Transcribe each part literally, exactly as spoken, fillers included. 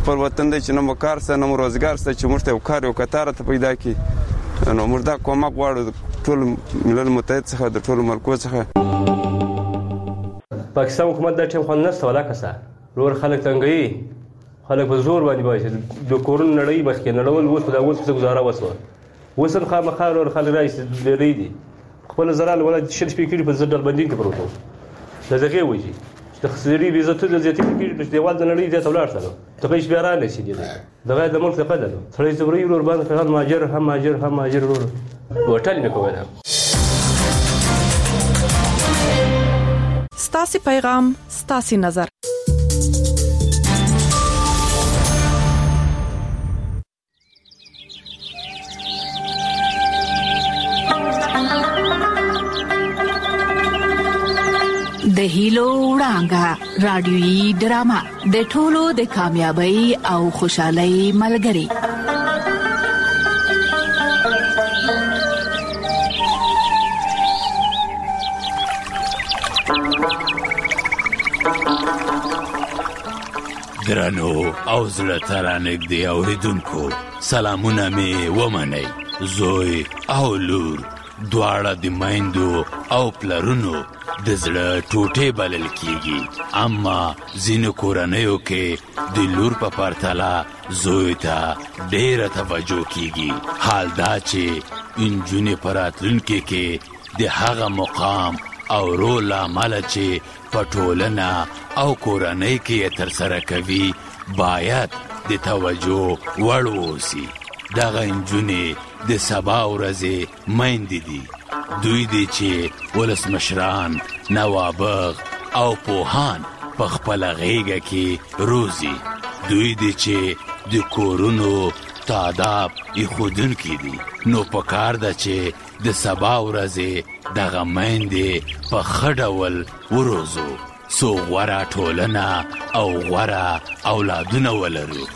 خپل وطن دی چې نه مو کار شته نه مو روزګار شته چې موږ ته یو کار یو کتاره ته پیدا کړي. نو موږ دا کومک غواړو ټول ملل متحد څخه د ټولو ملکو څخه. پاکستان حکومت دا ټیم خو نشته ولا کسه نور خلک تنګوي خلک په زور باندې وایي د کورونو نړۍ مخکې نړول اوس په دا اوس څه گزاره وسوه اوس هم خامخا نور خلک رایس ډېری دي خپل زرال ولا شل شپې کړي په زړه ډلبندین کې پروت وو د دغه وایي د خسري ویزه ته د زیاتې کړي په دیوال د نړۍ ته ولاړ سره ته هیڅ بیا را نه شي دي دغه د ملک څخه ده سړی زبري ور باندې هم ماجر هم ماجر هم ماجر ور وټل نه کوي. ستاسي پیغام ستاسي نظر. د هیلو وړانګه رادیويي ډرامه د ټولو د کامیابی او خوشحالۍ ملګری. درنو او زړه ترا نږدې اوریدونکو سلامونه مې ومنئ. زوی او لور دواړه د میندو او پلرونو د زړه ټوټې بلل کیږي اما ځینو کورنیو کې د لور په پرتله زوی ته ډېره توجه کیږي. حال دا چې نجونې په راتلونکي کې د هغه مقام او رول له امله چې په ټولنه او کورنۍ کې یې ترسره کوي باید د توجه وړ واوسي. دغه نجونې د سبا ورځې میندې دي. دوی دي چې ولسمشران، نوابغ او پوهان په خپله غېږه کې روزي. دوی دي چې د کورونو تاداب ایښودونکي دي. نو پکار ده چې د سبا ورځې دغه میندې په ښه ډول وروزو څو غوره ټولنه او غوره اولادونه ولرو.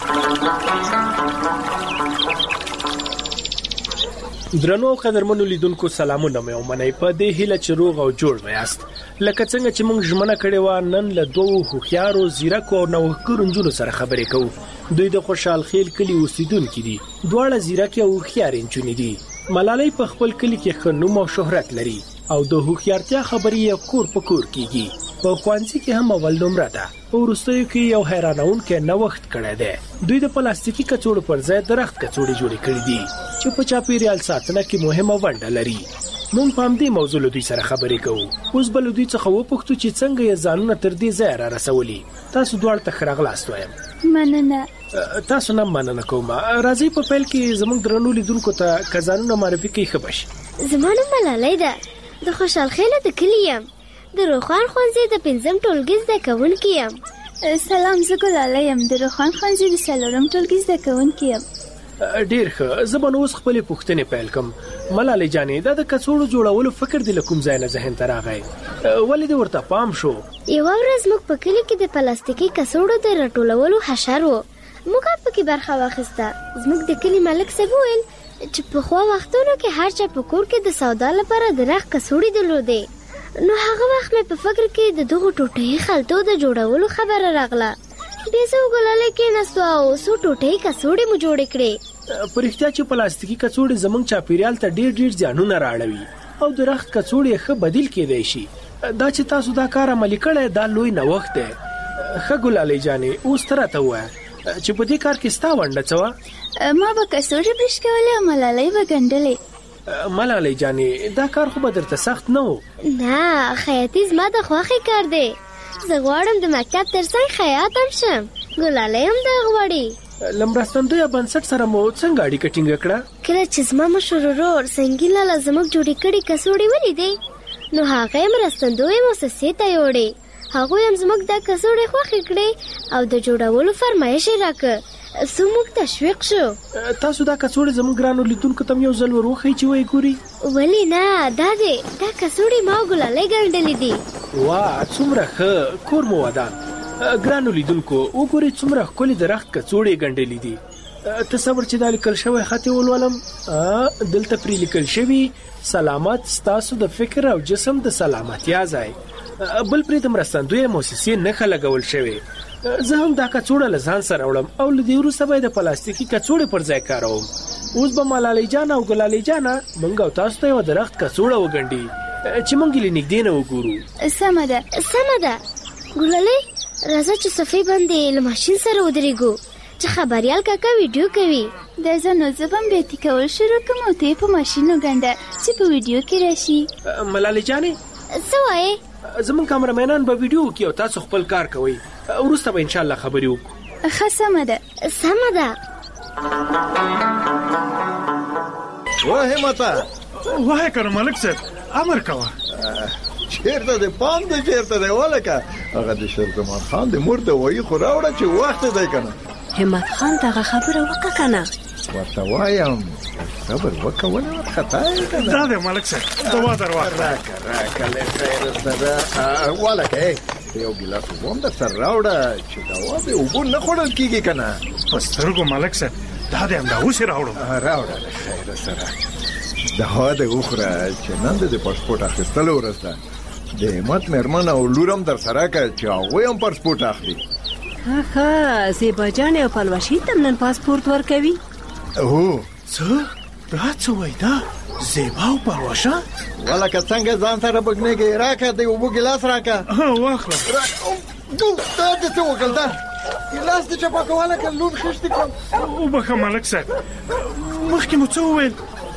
درنو او قدرمنو لیدونکو سلامونه مې ومنئ په دې هیله چې روغ او جوړ ویاست. لکه څنګه چې موږ ژمنه کړې وه نن له دوو هوښیارو زیرکو او نوښتګرو نجونو سره خبرې کوو. دوی د خوشحال خیل کلي اوسیدونکي دي. دواړه زیرکې او هوښیارې نجونې دي. ملالۍ په خپل کلي کې ښه نوم او شهرت لري او د هوښیارتیا خبرې یې کور په کور کیږي. په ښوونځي کې هم اول نمره ده. په وروستیو کې یو حیرانونکی نوښت کړی دی. دوی د پلاستیکي کڅوړو پر ځای درخت کڅوړې جوړې کړې دي چې په چاپیریال ساتنه کې مهمه ونډه لري. موږ په همدې موضوع له دوی سره خبرې کوو. اوس به له دوی څخه وپوښتو چې څنګه یې ځانونه تر دې ځایه را رسولي. تاسو دواړو ته ښه راغلاست وایم. مننه. تاسو نه مننه کوم. راځئ په پیل کې زموږ درنو لیدونکو ته که ځانونه معرفي کوي ښه به شي. زما نوم ملالۍ ده. د خوشحال خیلو د کلي یم. د روخان ښوونځي د پنځم ټولګي زده کوونکې یم. سلام، زه ګلاله یم. د روخان ښوونځي د څلورم ټولګي زده کوونکې یم. ډېر ښه. زه به نو اوس خپلې پوښتنې پیل کړم. ملالۍ جانې دا د کڅوړو جوړولو فکر دې له کوم ځای نه ذهن ته راغی؟ ولې دې ورته پام شو؟ یوه ورځ موږ په کلي کې د پلاستیکي کڅوړو د راټولولو حشر و. موږ هم پکې برخه واخیسته. زموږ د کلي ملک صاحب وویل چې پخوا وختونو کې هر چا په کور کې د سودا لپاره د رخ کڅوړې درلودې. نو هغه وخت مې په فکر کې د دغو ټوټهي خلطو د جوړولو خبره راغله. بیا زه وګلالۍ کېناستو او څو ټوټهي کڅوړې مو جوړې کړې. په رښتیا چې پلاستیکي کڅوړې زموږ چاپیریال ته ډېر ډېر زیانونه راړوي او د رخت کڅوړې ښه بدیل کېدی شي. دا چې تاسو دا کار عملي کړی دا لوی نوښت دی. ښه ګلالۍ جانې اوس ته راته ووایه چې په دې کار کې ستا ونډه څه وه؟ ما به کڅوړې برش کولې او ملالۍ به ګنډلې. ملالۍ جانې دا کار خو به درته سخت نه و؟ نه، خیاطي زما د خوښې کار دی. زه غواړم د مکتب تر څنګ خیاط هم شم. ګلالۍ هم دا غواړي. له مرستندویه بنسټ سره مو څنګه اړیکه ټینګه کړه؟ کله چې زما مشر ورور سنګین لاله زموږ جوړې کړې کڅوړې ولیدې نو هغه یې مرستندویې مؤسسې ته یوړې. هغوی هم زموږ دا کڅوړې خوښې کړې او د جوړولو فرمایش یې راکړ. څو موږ تشویق شو. تاسو دا کڅوړې زموږ ګرانو لیدونکو ته یو ځل ور وښیئ چې ویې ګوري. ولې نه، دا دی دا کڅوړې ما او ګلالۍ ګنډلې دي. واه څومره ښه. کور مو ودان. ګرانو لیدونکو وګورئ څومره ښکلې د رخت کڅوړې ګنډلې دي. تصور چې دا لیکل شوی خط یې ولولم. دلته پرې لیکل شوي سلامت ستاسو د فکر او جسم د سلامتیا ځای. بل پرې د مرستندویه موسسې نښه لګول شوې. زه هم دا کڅوړه له ځان سره وړم او له دې وروسته به د پلاستیکي کڅوړې پر ځای کاروم. اوس به ملالۍ جان او ګلالۍ جانه موږ او تاسو ته یوه درخت کڅوړه وګنډي چې موږ یې له نږدې نه وګورو. سمه ده سمه ده. ګلالۍ راځه چې صفحې باندې له ماشین سره ودرېږو چې خبریال کاکا ویډیو کوي. دا زه نو زه به هم بیتي کول شروع کړم او ته یې په ماشین وګنډه چې په ویډیو کې راشي. ملالۍ جانې څه وایې؟ زمونږ کامرمینان به ویډیو وکړي او تاسو خپل کار کوئ. وروسته به انشاءالله خبرې وکړو. ښه سمه ده سمه ده. وا همته وای کنه ملک صاحب امر کوه. چیرته دی پام دی چیرته دی ولکه هغه د شیرزمان خان د مور د وایي خو راوړه چې وخت دی کنه. همت خان دغه خبره وکړه کنه. ورته وایم صبر وکړه ولې ورخطا یې کنه. دا دی ملک صاحب دوا درواخله. راکه راکه له خیره سره ولکه یو ګیلاس اوبه هم درسره راوړه چې دوا د اوبو نه خوړل کېږي کنه. په سترګو ملک صاحب دا دی همدا اوس یې راوړم. راوړه له خیره سره دوا دې وخوره چې نن د پاسپورټ اخیستلو ورځ ده. د همت مېرمن او لور هم درسره که چې هغوی هم پاسپورټ اخلي. ښه ښه زیبا جانې او پلوشي ته نن پاسپورټ ورکوي. هو څه دا څه وایي دا زیبا او پلوشه ولکه څنګه ځان سره بګنېږي. راکه د اوبو ګیلاس راکه. واخله. دا دې څه وکړل دا ګیلاس دې چپه که ولکه لور خښتې کړم. وبخه ملک صاحب مخکې مو څه وویل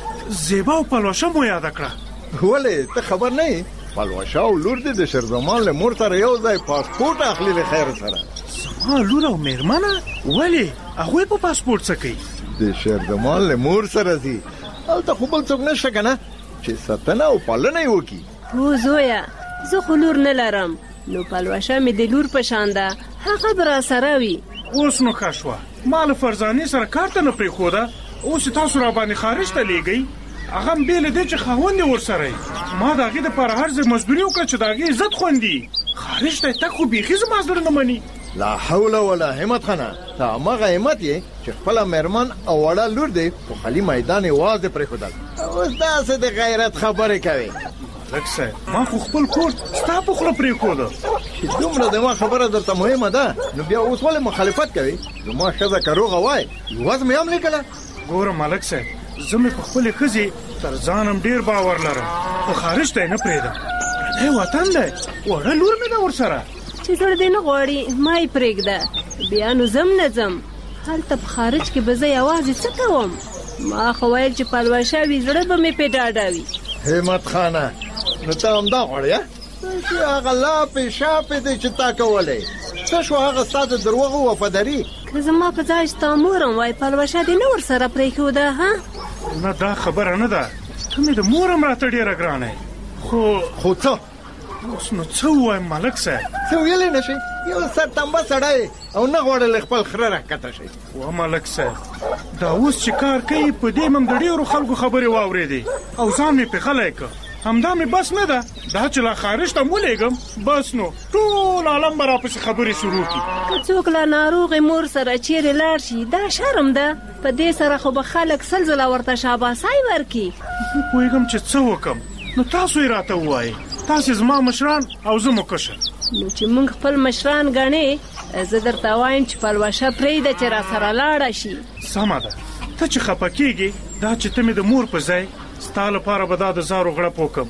زیبا او پلوشه مو یاده کړه. ولې ته خبر نه یې پلوشه او لور دې د شیرزمان له مور سره یو ځای پاسپورټ اخلي له خیر سره. زما لور او مېرمنه ولې هغوی په پاسپورټ څه کوي؟ د شیرزمان له مور سره ځي هلته خو بل څوک نشته که نه چې ساتنه او پالنه یې وکړي. هو زویه زه خو لور نه لرم نو پلوشه مې د لور په شان ده هغه به راسره وي. اوس نو ښه شوه ما له فرزانې سره کار ته نه پرېښوده اوس تاسو را باندې خارج ته لیږئ. هغه هم بې له دې چې خاوند یې ورسره یي. ما د هغې دپاره هر ځای مزدوري وکړه چې د هغې عزت خوندي. خارج ته یې تګ خو بیخي زما زړه نه مني. لا حول ولا همت خانه ته همغه همت یې چې خپله مېرمن او وړه لور دی په خالي میدان یوازې پرېښودل. اوس داسې د غیرت خبرې کوي. ملک صاحب ما خو خپل کور ستا په خوله پرېښوده. چې دومره د ما خبره درته مهمه ده نو بیا اوس ولې مخالفت کوي؟ زما ښځه که روغه وای یوازې مې هم لیکله. ګوره ملک صاحب زه مې په خپلې ښځې تر ځانم ډېر باور لرم خو خارج ته یې نه پرېږدم. پردی وطن دی وړه لور مې ده ورسره. چې زړه دې نه غواړي ما یې پرېږده بیا نو ځم نه ځم. هلته په خارج کې به زه یوازې څه کوم؟ ما خو ویل چې پلوشه وي زړه به مې پرې ډاډه وي. همت خانه نو ته همدا غواړې چې هغه لاپې شاپې دی چې تا کولی څه شو هغه ستا د دروغو وفاداري؟ که زما په ځای ستا مور هم وای پلوشه دې نه ورسره پرېښوده ها؟ نه دا خبره نه ده. ته مې د مور هم راته ډېره ګرانه یې. خو خو څه اوس نو څه ووایم ملک صاحب؟ څه ویلی نه شي یو سرتمبه سړی او نه غواړې له خپل خره راښکته شي. وا ملک صاحب دا اوس چې کار کوي په دې مم د ډېرو خلکو خبرې واورېدې او ځان مې پې غلی که. همدا مې بس نه ده دا چې لا خارج ته م ولېږم بس نو ټول عالم به راپسې خبرې شروع کړي. که څوک له ناروغې مور سره چیرې لاړ شي دا شرم ده. په دې سره خو به خلک سل ځله ورته شاباسۍ ورکړي. زه پوهېږم چې څه وکړم نو تاسو یې راته ووایئ. تاسې زما مشران او زه مو کشر. نو چې موږ خپل مشران ګڼې زه درته وایم چې پلوشه پرېږده چې راسره لاړه شي. سمه ده ته چې خفه کېږې دا چې ته مې د مور په ځای ستا لپاره به دا د زارو غړپ وکړم.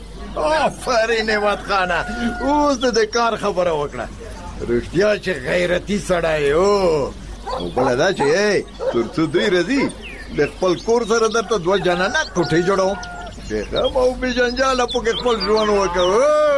آفرین همت خانه اوس د دې کار خبره وکړه. رښتیا چې غیرتي سړی او او بله دا چې تر څو دوی راځي د خپل کور سره درته دوه جانانه کوټې جوړوم چې غم او بې جنجاله پکې خپل ژوند وکړو.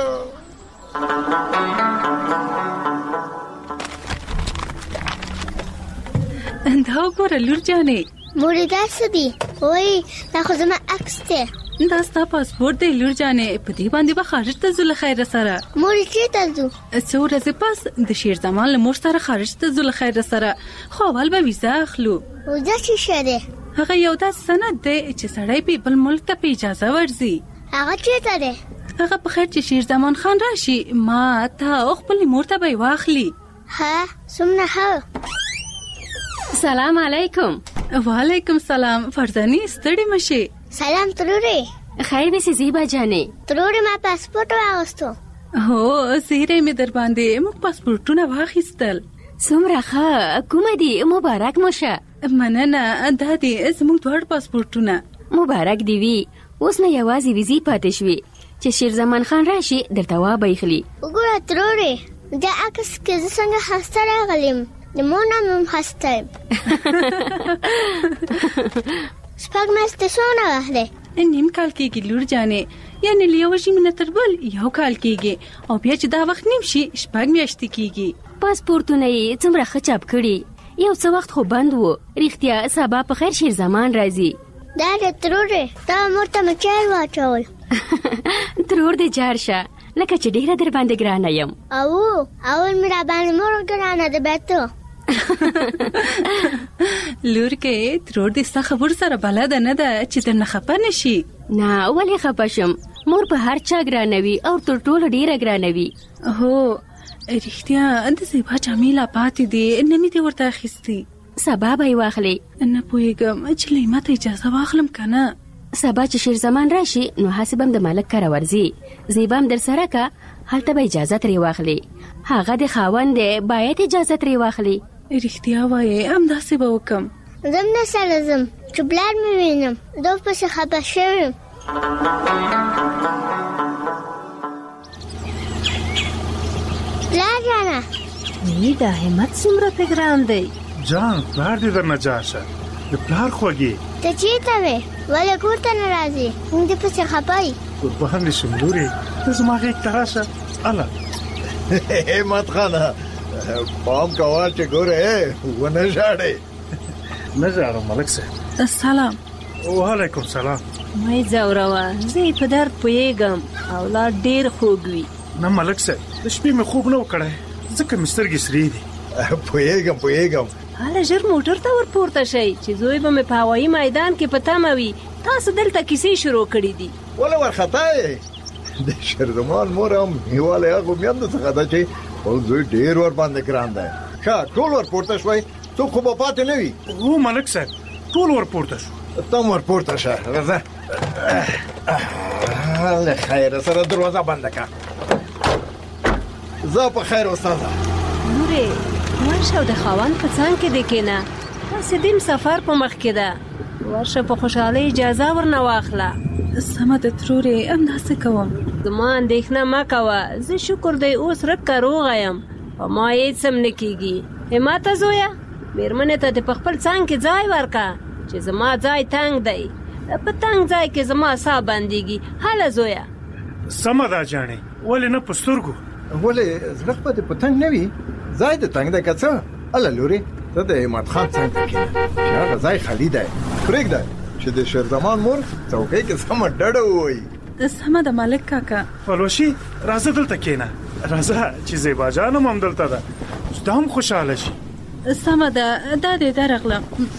دا وګوره لور جانې مورې دا څه دي؟ وایي دا خو زما عکس دی. دا ستا پاسپورټ دی لور جانې په دې باندې به خارج ته ځو له خیره سره. مورې چېرته ځو؟ څو ورځې پس د شیرزمان له مور سره خارج ته ځو له خیره سره خو اول به ویزه اخلو. ویزه څه شی دی؟ هغه یو داسې سند دی چې سړی په بل ملک ته په اجازه ورځي. هغه چېرته دی؟ هغه په خیر چې شیرزمان خان راشي ما ته او خپلې مور ته به یې واخلي. ها څومره ښه. سلام علیکم. وعلیکم سلام. فرزانې ستړې مه شې. سلام ترورې. خیر دې زیبا جانې. ترورې ما پاسپورټ واغوستو. هو زیری مې در باندې موږ پاسپورټونه واخیستل. څومره ښه، کومه دي؟ مبارک مو شه. مننه، دا دي زموږ دواړه پاسپورټونه. مبارک دی وي. اوس نه یوازې ویزې پاتې شوې چې شیرزمان خان راشي درته وابیخلي. وګوره ترورې، دا عکس کې زه څنګه ښایسته راغلم. د مور نام هم ښایسته یم. شپږ میاشتې څونه وخت دی؟ نیم کال کېږي لور جانې، یعنې له یوه ژمي نه تر بل یو کال کېږي، او بیا چې دا وخت نیم شي شپږ میاشتې کېږي. پاسپورټونه یې څومره ښه چاپ کړي. یو څه وخت خو بند و. رښتیا سبا په خیر شیرزمان راځي. دا د ترورې، دا مور ته مې چای واچول. ترور دې جار شه، لکه چې ډېره در باندې ګرانه یم. او اول مې را باندې مور ګرانه ده بیته. لور کې ترور دې ستا خبر سره بلده نه ده چې درنه خفه نه شي. نه ولې خفه شم؟ مور په هر چا ګرانوي او تر ټولو ډېره ګرانوي. هو رښتیا د زیبا جامې لا پاتې دي، نه مې دې ورته اخیستې. سبا به یې واخلې. نه پوهېږم چې لیما ته اجازه واخلم که نه. سبا چې شیرزمان راشي نو هسې به هم د ملک کره ورځي. زیبا هم در سره که، هلته به اجازه ترې واخلې. هغه د خاوند دی، باید اجازه ترې واخلې. رښتیا وایې، همداسې به وکړم. زم نه سره ځم چې پلار مې وینم، دو پسې خفه شوی یم. پلار جانه، وی دا همت څومره پې ګران دی. جان پلار دې درنه جار شه، د پلار خوږې. ته چېرته وې؟ ولې کور ته نه راځې؟ موږ دې پسې خفه یو. قربان دې شم لورې، ته زما غېږ ته راشه. اله همت خانه، پام کوه چې ګوره ونه ژاړې. نه ژاړم ملک صاحب. سلام. وعلیکم سلام. مې ځوروه، زه یې په درد پوهېږم. اولاد ډېر خوږ وي. نه ملک صاحب، د شپې مې خوب نه و کړی، ځکه مې سترګې سرې دي. پوهېږم پوهېږم. هله ژر موټر ته ور پورته شئ چې زوی به مې په هوایي میدان کې په تمه وي. تاسو دلته کیسې شروع کړي دي. ولې ورخطا یې؟ د شیرزمان مور هم هیواله هغو میندو څخه ده چې خپل زوی ډېر ورباندې ګران دی. ښه ټول ور پورته شوئ؟ څوک خو به پاتې نه وي. هو ملک صاحب، ټول ور پورته شو. ته هم ور پورته شه. راځه له خیره سره دروازه بنده کړه. زه په خیر استاده. نورې ورشه او د خاوند په څنګ کې دې کېنه. داسې دیم سفر په مخ کې ده. ورشه په خوشحالۍ اجازه ورنه واخله. سمه ده ترورې، همداسې کوم. زما اندېښنه مه کوه، زه شکر دی اوس رکه روغه یم، په ما هېڅ هم نه کېږي. همته زویه، مېرمنې ته دې په خپل څنګ کې ځای ورکه چې زما ځای تنګ دی. په تنګ ځای کې زما ساه بندېږي. هله زویه. سمه ده جانې، ولې نه په سترګو؟ ولې زړه خو دې په تنګ نه وي؟ ځای دې تنګ دی که څه؟ هله لورې، ته د همت خان څنګ ته کښېنه چې هغه ځای خالي دی. پرېږده چې د شیرزمان مور څوکۍ کې سمه ډډه ووایي. سمه ده ملک کاکا. پلوشي راځه دلته کښېنه، راځه چې زیبا جانم هم دلته ده، دا هم خوشحاله شي. سمه ده، دا دې درغلم.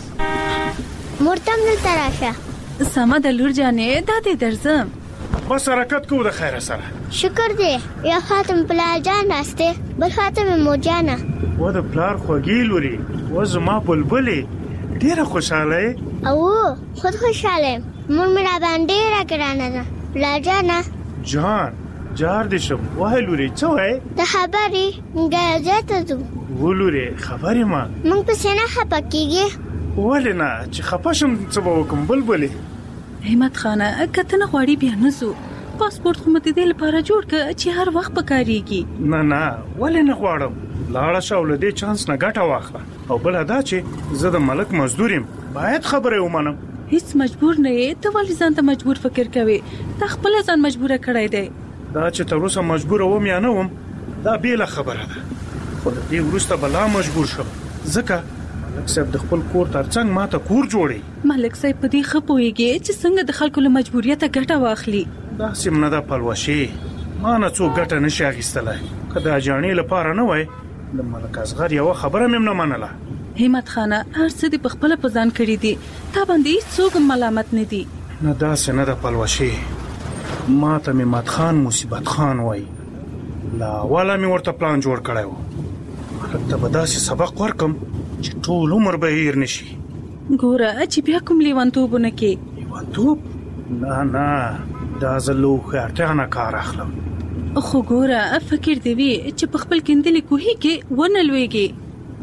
مور ته هم دلته راشه. سمه ده لور جانې، دا دې درځم. بس حرکت کوو د خیره سره. شکر دی، یا خاتم پلار جان راسته، بل خاتم مور جانه. و د پلار خوږې لورې، و زما بلبلې، ډېره خوشحاله یې. او خود خوشحاله یم. مور مې را باندې ډېره ګرانه ده. پلار جانه. جان جار دې شم. وایه لورې، څه وایې؟ د خبرې ګیا ځای ته ځو. و لورې، خبرې ما. موږ پسې نه خفه کېږې؟ ولې نه، چې خفه شم څه به وکړم بلبلې. همت خانه، که ته نه غواړې بیا نه ځو. پاسپورټ خو مې د دې لپاره جوړ کړه چې هر وخت پکارېږي. نه نه، ولې نه غواړم. لاړه شه او له دې چانس نه ګټه واخله. او بله دا چې زه د ملک مزدور یم، باید خبره ومنم. هیڅ مجبور نه یې، ته ولې ځان ته مجبور فکر کوې؟ ته خپله ځان مجبوره کړی دی. دا چې تر اوسه مجبوره وم یا نه وم، دا بېله خبره ده. خو د دې وروسته به لا مجبور شم، ځکه ملک صاحب د خپل کور ترڅنګ ما ته کور جوړوي. ملک صاحب په دې ښه پوهېږي چې څنګه د خلکو له مجبوریته ګټه واخلي. داسې نه ده پلوشې، ما نه څوک ګټه نشي اخیستلی. که د اجاڼې لپاره نه وای، د ملک اصغر یوه خبره مې نه منله. همت خانه، هر څه دې په خپله په ځان کړي دي، تا باندې هېڅوک ملامت نه دي. نه داسې نه ده پلوشې، ما ته مې مت خان مصیبت خان وایي. له اوله مې ورته پلان جوړ کړی و، ملک ته به داسې سبق ورکم چې ټول عمر به هیر نشي. ګوره چې بیا کوم لیونتوبونه کې. لیونتوب؟ نه نه، دا زه له هوښیارتیا نه کار اخلم. خو ګوره فکر دې وي چې په خپل کیندلې کوهي کې ونه لویږي.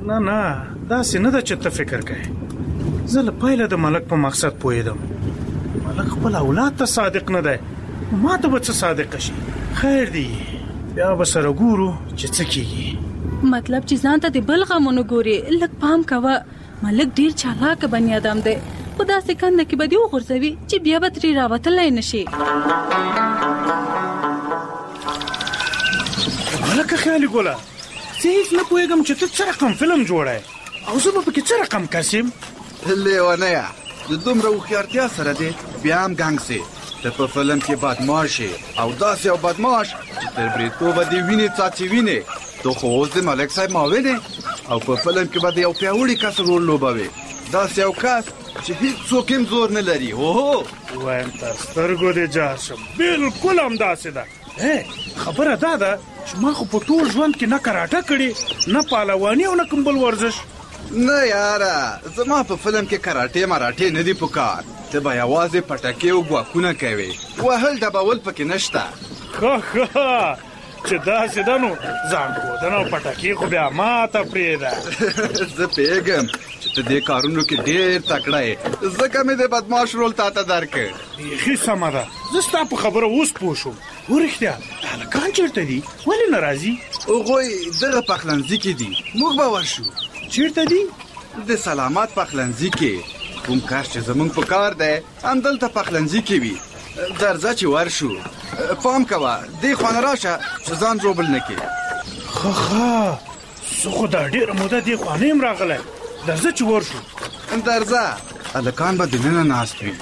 نه نه داسې نه ده چې ته فکر کوې. زه له پیله د ملک په مقصد پوهېدم. ملک خپل اولاد ته صادق نه دی، ما ته به څه صادقه شي. خیر دی، بیا به سره ګورو چې څه کېږي. مطلب چې ځان ته د بل غمونو ګوري. لږ پام کوه، ملک ډیر چالاکه بنی آدم دی، خو داسې کنده کې به دې وغورځوي چې بیا به ترې راوتلی نه شي. ملکه خیالي ګله، زه هېڅ نه پوهېږم چې ته څه رقم فلم جوړی او زه به پکې څه رقم کس یم. لیونیه د دومره هوښیارتیا سره دی بیا هم ګنګ سې. ته په فلم کې بدماش یې او داسې یو بدماش چې تر بریتوبه دې وینې څاڅي وینې. ته خو اوس د ملک صاحب معاون یې او په فلم کې به د یو پیاوړي کس رول لوبوې. داسې یو کس چې هېڅوک هم زور نه لري. هو وایم تر سترګو دې جار شم، بلکل همداسې ده. خبره دا ده چې ما خو په ټول ژوند کې نه کراټه کړې، نه پهلواني او نه کوم بل ورزش. نه یاره، زما په فلم کې کراټې مراټې نه دي پکار. ته به یوازې پټکې او ګواښونه کوې، وهل ډبول پکې نشته. ښه ښه چې داسې ده نو ځان ښودنه او پټکې خو بیا ماته پرېږده. زه پوهېږم چې ته دې کارونو کې ډېر تکړه یې، ځکه مې د بدماش رول تا ته درکړ. بیخي سمه ده، زه ستا په خبره اوس پوه شوم. ورښتیا هلکان چېرته دي؟ ولې نه راځي؟ هغوی دغه پخلنځي کې دي، موږ به ورشو. چېرته دي؟ د سلامت پخلنځي کې. کوم کار چې زمونږ په کار دی همدلته پخلنځي کې وي. درځه چې ورشو. پام کوه دې خوا نه راشه چې ځان ژوبل نه کړې. ښه ښه، زه خو دا ډېره موده دې خوا نه یم راغلی. درځه چې ورشو. درځه، هلکان به دننه ناست وي.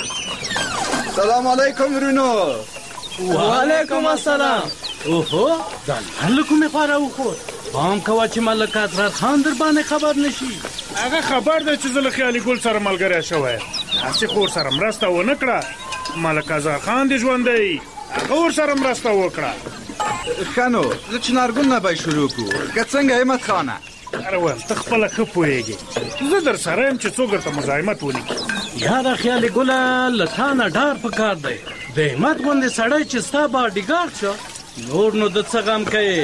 سلام علیکم ورونو. وعلیکم السلام. اوهو دا هله کومې خوا راوخوت؟ پام کوه چې ملک حضرت خان در باندې خبر نشي. هغه خبر دی چې زه له خیالي ګل سره ملګری شوی، هسې خو ورسره مرسته ونه کړه. ملک اظهر خان دې ژوندی، هغه ورسره مرسته وکړه. ښه نو له چنارګل نه به یې شروع کړو. که څنګه همت خانه؟ یاره وایم ته خپله ښه پوهېږې، زه در سره یم چې څوک درته مزاحمت ولیکي. یاره خیالي ګله له تا نه ډار په کار دی. د همت غوندې سړی چې ستا باډیګارډ شو، نور نو د څه غم کوې؟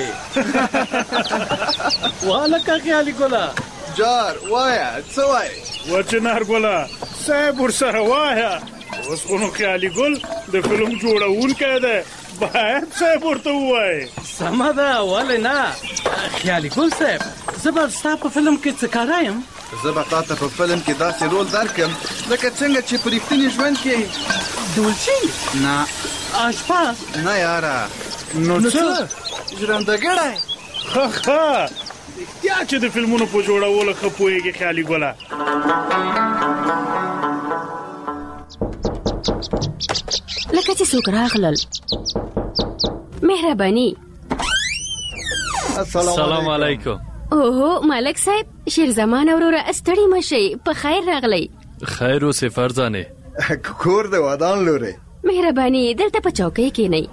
وهلکه خیالي ګله جار وایه څه وایې؟ و چنارګله صاحب ورسره وایه. اوس خو نو خیالي ګل د فلم جوړونکی دی، باید صاحب ورته ووایې. سمه ده، ولې نه؟ خیالي ګل صاحب، زه به ستا په فلم کې څه کاره یم؟ زه به تا ته په فلم کې داسې رول درکړم لکه څنګه چې په رښتیني ژوند کې ډولچي؟ نه. اشپز؟ نه یاره. نو څه؟ ژرندهګړی. ښه ښه، رښتیا چې د فلمونو په جوړولو ښه پوهېږې خیالي ګله. لکه چې څوک راغلل. مهرباني. السلام علیکم. اوهو ملک صاحب، شیرزمان وروره ستړي مه شئ، په خیر راغلی. خیر اوسې فرزانې. کور د ودان لورې. مهرباني دلته په چوکۍ کښېنئ.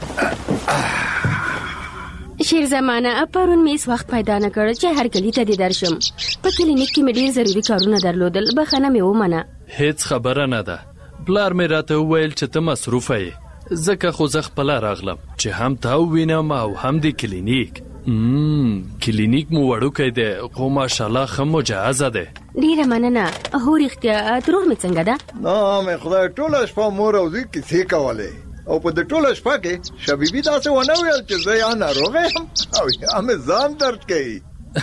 شیرزمانه پرون مې هیڅ وخت پیدا نه کړ چې هر کلي ته دې درشم. په کلینیک کې مې ډېر ضروري کارونه درلودل، بخښنه مې ومنه. هیڅ خبره نه ده. پلار مې راته وویل چې ته مصروفه یې، ځکه خو زه خپله راغلم چې هم تا ووینم او هم د کلینیک. کلینیک مو وړوکی دی خو ماشاءالله ښه مجهزه دی. ډېره مننه. هو رښتیا ترور مې څنګه ده؟ نه مې خدای ټوله شپه مور او زوی کیسې کولې او په دې ټوله شپه کې شبیبي داسې ونه ویل چې زه یا ناروغه یم او یا مې ځان درد کوي.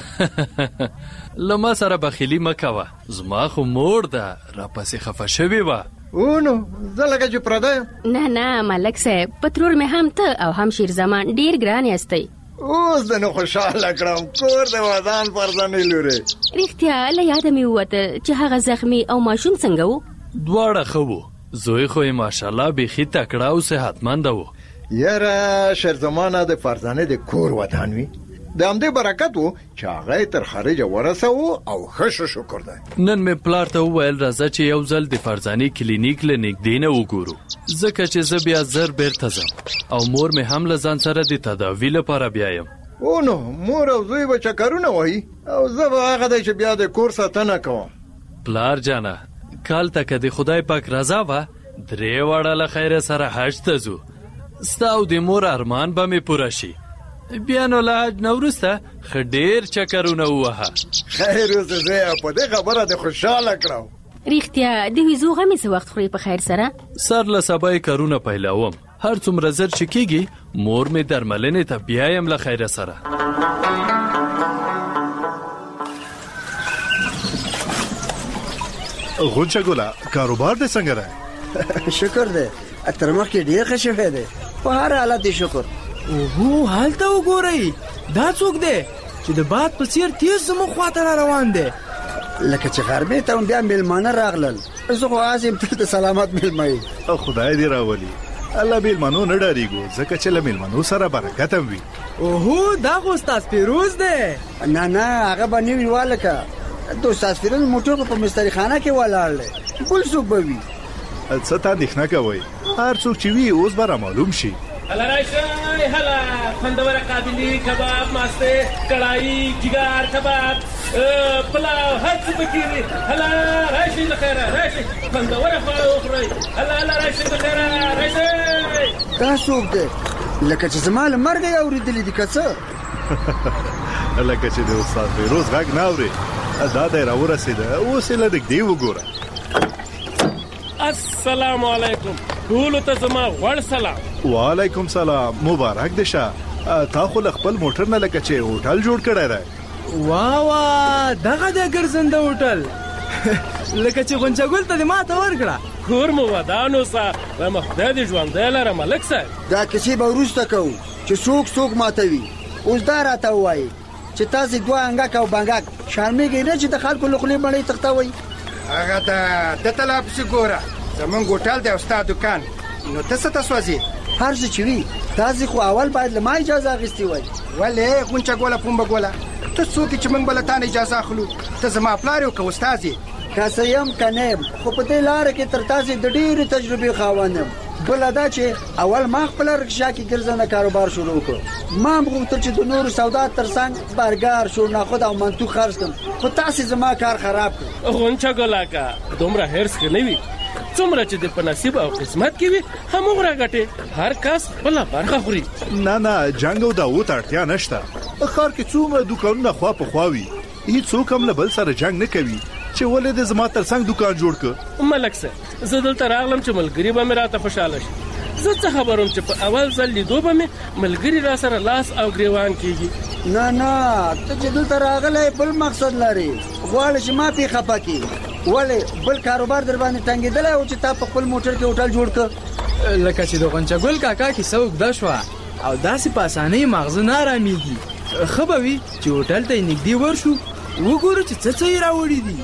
له ما سره بخیلي مه کوه، زما خو مور ده راپسې خفه شوې وه. اونو زه لکه چې پرده یم. نه نه ملک صاحب، په ترور مې هم ته او هم شیرزمان ډېر ګران یاستئ. اوس د نو خوشحاله کړم کور د ودان فرزانې لورې. رښتیا له یاده مې ووته چې هغه زخمي او ماشوم څنګه و؟ دواړه ښه وو. زوی خو یې ماشاءالله بیخي تکړه او صحتمنده و. یاره شیرزمانه د فرزانې د کور ودان وي، د همدې برکت و چې هغه یې تر خارجه ورسوو او ښه شکر دی. نن مې پلار ته وویل راځه چې یو ځل د فرزانې کلینیک له نږدې نه وګورو، ځکه چې زه بیا زر بیرته ځم او مور مې هم له ځان سره د تداوي لپاره بیایم. اونو مور او زوی به چکرونه وهي او زه به هغه دی چې بیا د کور ساتنه کوم. پلار جانه کال ته که د خدای پاک رضا وه درې واړه له خیره سره حج ته ځو. ستا او د مور ارمان به مې پوره شي. بیا نو له حج نه وروسته ښه ډېر چکرونه ووهه. خیر اوسه زویه، په دې خبره دې خوشحاله کړم. رښتیا د ویزو غمې څه وخت خوري په خیر سره؟ سر له سبا یې کارونه پیلوم. هر څومره زر چې کېږي مور مې درملنې ته بیایم له خیره سره. غونچه ګوله، کاروبار دې څنګه دی؟ شکر دی، تر مخکې ډېر ښه شوی دی، په هر حالت دې شکر. اوهو هلته وګورئ، دا څوک دی چې د باد په څېر تیز زموږ خواته را روان دی؟ لکه چې غرمې ته هم بیا میلمانه راغلل، زه خو هسې یم تل د سلامت میلمه یې. خدای دې راولي. الله میلمنو نه ډارېږو، ځکه چې له میلمنو سره برکت هم وي. اوهو دا خو استاد فیروز دی. نه نه هغه به نه وي والکه، د استاد فیروز موټر په مستري خانه کې ولاړ دی، بل څوک به وي. څه ته اندېښنه کوئ، هر څوک چې وي اوس به رامعلوم شي. هلا راشئ، هلا خوندوره قابلي، کباب، ماسته، کړایي، جګر کباب، پلاو، هر څه پکې دي. هلا راشئ د خیره، راشئ خوندوره خواړه وخورئ. هلا هلا راشئ د خیره، راشئ. دا څوک دی؟ لکه چې زما له مرګه یې اورېدلي دي که څه؟ لکه چې د استاد فیروز غږ نه اورې، دا دی راورسېده، اوس یې له نږدې وګوره. السلام علیکم، ټولو ته زما غوړ سلام. وعلیکم سلام، مبارک دې شه. تا خو له خپل موټر نه لکه چې هوټل جوړ کړی دی. واه واه دغه دی ګرځنده هوټل، لکه چې غونچه ګل ته دې ماته ورکړه. کور مو ودان اوسه، وایم خدای دې ژوندی لره ملک صاحب. دا کیسې به وروسته کوو چې څوک څوک ماتوي. اوس دا راته ووایي چې تاسې دوه انګک او بنګک شرمېږئ نه چې د خلکو له خولې مړۍ تښتوئ؟ هغه ته د ته لا پسې ګوره، زمونږ هوټل دی او ستا دوکان، نو ته څه ته سوځې؟ هر څه چې وي، تاسې خو اول باید له ما اجازه اخیستې وای. ولې غونچه ګوله پومبه ګوله، ته څوک یې چې موږ به له تا نه اجازه اخلو؟ ته زما پلار یو که استاد یې؟ که څه یم که نه یم، خو په دې لاره کې تر تاسې د ډېرې تجربې خاوند یم. بله دا چې اول ما خپله رکشا کې ګرځنده کاروبار شروع کړو. ما هم غوښتل چې د نورو سودا تر څنګ برګر، شورناخود او منتو خرڅ کړم، خو تاسې زما کار خراب کړ. غونچه ګله که دومره حرص ښه نه وي، څومره چې د په نصیب او قسمت کې وي هموغه راګټې. هر کس خپله برخه خوري. نه نه جنګ او داو ته اړتیا نشته. ښار کې څومره دوکانونه خوا په خوا وي، هیڅوک هم له بل سره جنګ نه کوي چې ولې د زما تر څنګ دوکان جوړ کړ. ملک صاحب زه دلته راغلم چې ملګري به مې راته خوشحاله شي. زه څه خبروم چې په اول ځل لیدو به مې ملګري را سره لاس او ګریوان کېږي. نه نه ته چې دلته راغلی بل مقصد لرې، غواړې چې ما پې خفه کړي. ولې بل کاروبار در باندې تنګېدلی و چې تا په خپل موټر کې هوټل جوړ کړ؟ لکه چې د غونچه ګل کاکا کیسه اوږده شوه او داسې په اسانۍ ماغزه نه ارامېږي. ښه به وي چې هوټل ته یې نږدې ورشو، وګورو چې څه څه یې راوړي دي.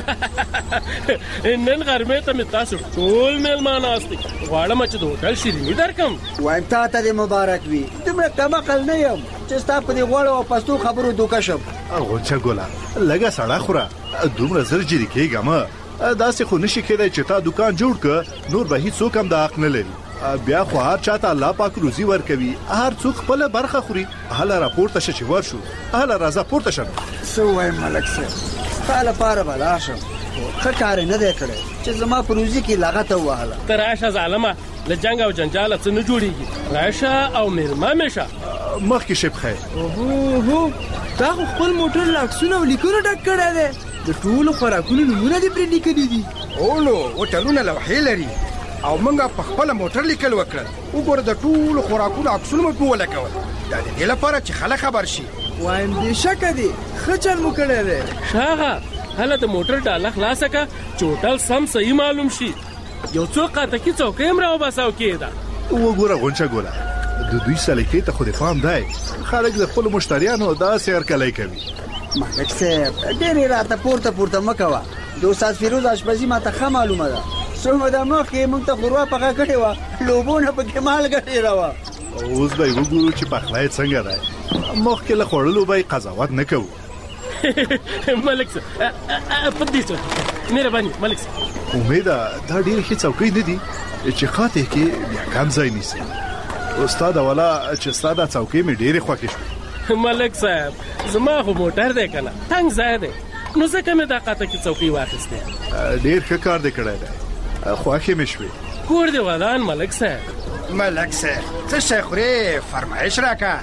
نن غرمې ته مې تاسو ټول میلمانه استئ، غواړم چې د هوټل شیریني درکم. وایم تا ته دې مبارک وي، دومره کمعقل نه یم چې ستا په دې غوړو او پستو خبرو دوکه شم. غونچه ګوله لږه سړه خوره، دومره زر جري کېږه مه. داسې خو نشي کېدی چې تا دوکان جوړ کړه، نور به هیڅوک هم د حق نه لري. بیا خو هر چاته الله پاک روزي ورکوي، هر څوک خپله برخه خوري. هله راپورته شه چې ورشو، هله راځه پورته شه. څه ووایم ملک صاحب، ستا لپاره به لاړ شم، ښه کار یې نه دی کړی چې زما په روزي کې لغته ووهله. ته راشه ظالمه، له جنګ او جنجاله څه نه جوړېږي. راشه او میلمه مې شه. مخکې شي بخیر. اوهو تا خو خپل موټر له عکسونو او لیکونو ډک کړی دی، د ټولو خوراکونو نومونه دې پرې لیکلي دي. او نو هوټلونه لوحې لري او موږ په خپله موټر لیکل وکړل. وګوره د ټولو خوراکونو عکسونه مو پرې ولګول، دا د دې لپاره چې خلک خبر شي. وایم بې شکه دی، ښه چل مو کړی دی. شاغه هله د موټر ډاله خلاصه کړه چې هوټل سم صحیح معلوم شي. یو څو قاتکي څوکۍ هم راوباسه او کېږده. وګوره غونچه ګوله، د دوی سلیقې ته خو د پام دی، خلک د خپلو مشتریانو داسې هرکلی کوي. ملک صاحب ډېرې راته پورته پورته مه کوه، د استاد فیروز اشپزي ماته ښه معلومه ده. څو موده مخکې موږ ته ښوروا پخه کړې وه، لوبونه پکې مالګه ډېره وه. اوس به یې وګورو چې پخلی څنګه دی. مخکې له خوړلو به یې قضاوت نه کوو. ملک صاحب په دې څوکۍ مهرباني ملک صاحب. امیده دا ډېرې ښې څوکۍ نه دي چې خاطې کې بیا کم ځای نیسي. استاد والا چې ستا دا څوکۍ مې ډېرې خوښې شوې. ملک صاحب زما خو موټر دی که نه، تنګ ځای دی، نو ځکه مې دا قاتکي څوکۍ واخیستې. ډېر ښه کار دې کړی دی، خوښې مې شوې. کور دې ودان ملک صاحب. ملک صاحب څه شی خورې؟ فرمایش راکړه.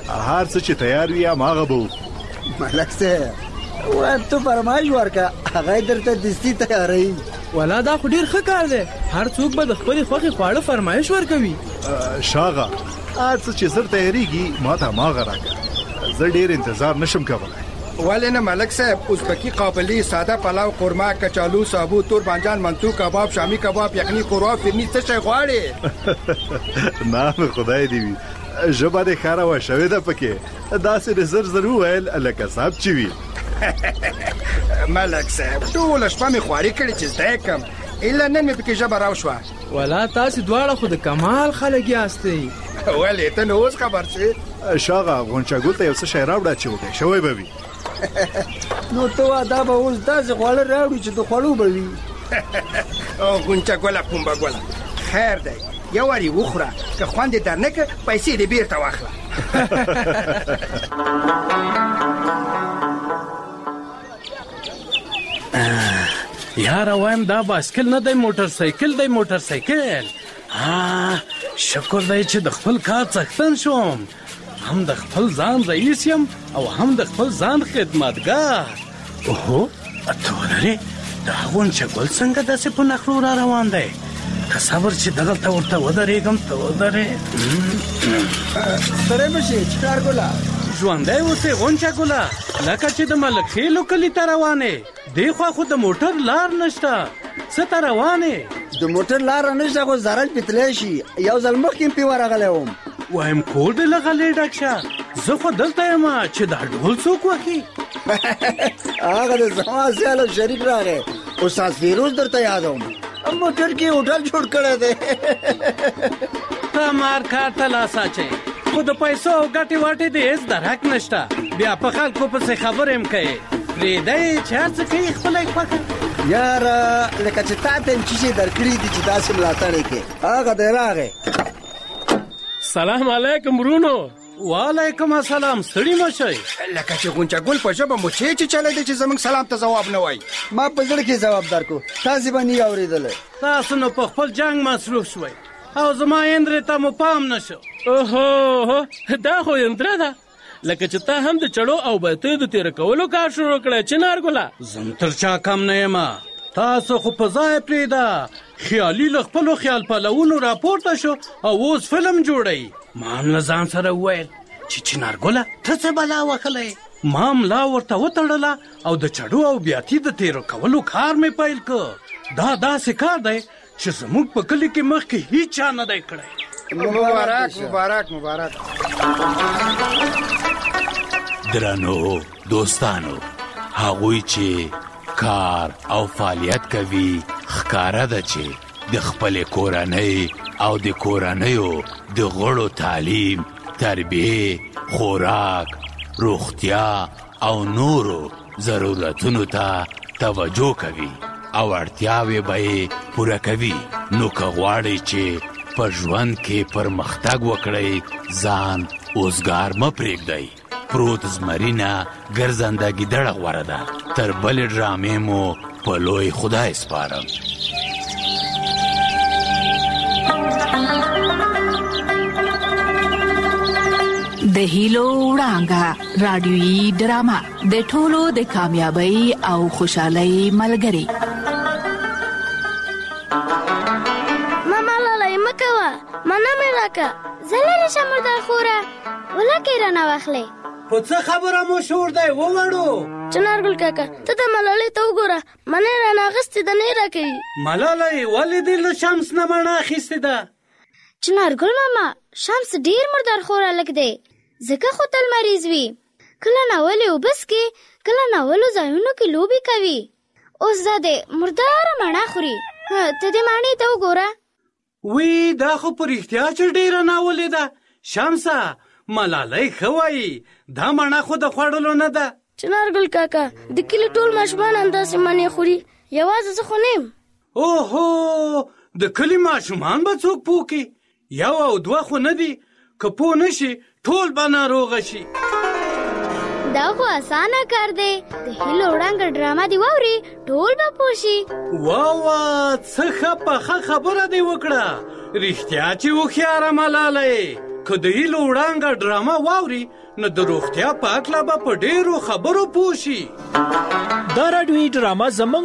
هر څه چې تیار وي هماغه به ملک صاحب وایم ته فرمایش ورکه هغه درته دستي تیاروي. ولا دا خو ډېر ښه کار دی. هر څوک به د خپلې خوښې خواړه فرمایش ورکوي. شاغه هر څه چې زر تیاریږي ما ته هماغه راکړه. زه ډېر انتظار نشم کولی. ولې نه ملک صاحب؟ ازبکی قابلی، ساده پلاو، قورمه، کچالو، سابو، تور بانجان، منتو کباب، شامی کباب، یخني، قوروا، فرني، څه شی غواړې؟ نه خدای دې وي ژبه دې ښه راوه شوې ده پکې. داسې د زر زر وویل لکه صاحب چې وي. ملک صاحب ټوله شپه مې خواري کړې چې زده یې کړم، الا نن مې پکې ژبه راوشوه. ولا تاسې دواړه خو د کمال خلک یاستئ. ولې ته نو اوس خبر شوې؟ شاغه غونچه ګل ته یو څه شی راوړه چې وږی شوی به وي. نو ته دا به اوس داسې خواړه راوړي چې د خوړو به وي. غونچه ګله پومبه ګله خیر دی یو وارې وخوره، که خوند یې در نه کړ پیسې دې بیرته واخله. یاره وایم دا بایسکل نه دی موټر سایکل دی موټر سایکل. شکر دی چې د خپل کار څښتن شوم، هم د خپل ځان رئیس یم او هم د خپل ځان خدمتګار. اوهو ته ولرې دا غونچه ګل څنګه داسې په نخلو را روان دی؟ که صبر چې دغلته ورته ودرېږم ته ودرې. ستړی مه شې چکار ګله، ژوندی اوسې غونچه ګله، لکه چې د ملک خیلو کلي ته روانې. دې خوا خو د موټر لار نشته، څه ته روانې؟ د موټر لاره نشته خو زرل پې تلی شي. یو ځل مخکې پې ورغلی وم. وایم کور دې له غلې ډک شه، زه خو دلته یم چې دا ډول څوک وهي. هغه د زما سیال او شریک راغی، استاد فیروز درته یادوم. موټر کې هوټل جوړ کړی دی. ته مار کار ته لاس اچوې، خو د پیسو او ګټې واټې دې هېڅ درک نشته. بیا په خلکو پسې خبرې هم کوې. پرېږده چې هر څه کوي خپله یې خوښه. یاره لکه چې تا ته یم څه شی درکړي دي چې داسې ملاتړ یې کړې. هغه دی راغی. سلام علیکم ورونو. وعلیکم السلام. ستړي مه شئ. لکه چې غونچه ګل په ژبه مو چې چې چلی دی چې زموږ سلام ته ځواب نه وایي. ما په زړه کې ځواب درکړو، تاسې به نه یې اورېدلی. تاسو نو په خپل جنګ مصروف شوئ او زما اندرې ته مو پام نه شو. اوهو دا خو اندره ده، لکه چې تا هم د چړو او بیتیو د تېره کولو کار شروع کړی چنارګله. زم تر چا کم نه یم. تاسو خو په ځای پرېږده. خیالي له خپلو خیال پلوونو راپورته شو او اوس فلم جوړوي. ما هم له ځان سره وویل چې چنارګله ته څه بلا وهلی. ما ملا ورته وتړله او د چړو او بیاتي د تېرو کولو کار مې پیل کړ. دا داسې کار دی چې زموږ په کلي کې مخکې هیڅ چا نه دی کړی. مبارک مبارک مبارک. درنو دوستانو، هغوی چې کار او فعالیت کوي ښکاره ده چې د خپلې کورنۍ او د کورنیو د غړو تعلیم، تربیه، خوراک، روغتیا او نورو ضرورتونو ته توجه کوي او اړتیاوې به یې پوره کوي. نو که غواړئ چې په ژوند کې پرمختګ وکړئ، ځان اوزګار مه پرېږدئ. پروت زمرینه ګرځنده ګیدړه غوره ده. تر بلې ډرامې مو په لوی خدای سپارم. د هیلو وړانګه رادیویي ډرامه د ټولو د کامیابی او خوشحالۍ ملګری. ماما لاله مکه وا منا مې راکا زلل شمر د خوره ولکه رانه واخلې. په څه خبره مو شور دی ووړو؟ چنارګل کاکا ته د ملالۍ ته وګوره، منې رانه اخیستې ده نه راکوي. ملالۍ ولې دې له شمس نه مڼه اخیستې ده؟ چنارګل ماما شمس ډېر مردار خور هلک دی، ځکه خو تل مریض وي. کله ناولې اوبه څښي، کله ناولو ځایونو کې لوبې کوي. اوس دا دی مرداره مڼه خوري. ته دې مڼې ته وګوره. وی دا خو په رښتیا چې ډېره ناولې ده. شمسه ملالۍ ښه وایي، دا مڼه خو د خوړلو نه ده. چنارګل کاکا د کلي ټول ماشومان همداسې مڼې خوري، یوازې زه خو نه یم. اوهو د کلي ماشومان به څوک پوه کړي؟ یو او دوه خو نه دي، که پوه نه شي ټول به ناروغه شي. دا خو اسانه کار دی، د هیلو وړانګه ډرامه دی واوري ټول به پوه شي. واه څه ښه پخه خبره دې وکړه. رښتیا چې هوښیاره ملالۍ که د هیلو وړانګه ډرامه واوري نو د روغتیا په اړه به په ډېرو خبرو پوه شي. دا راډیویي ډرامه زموږ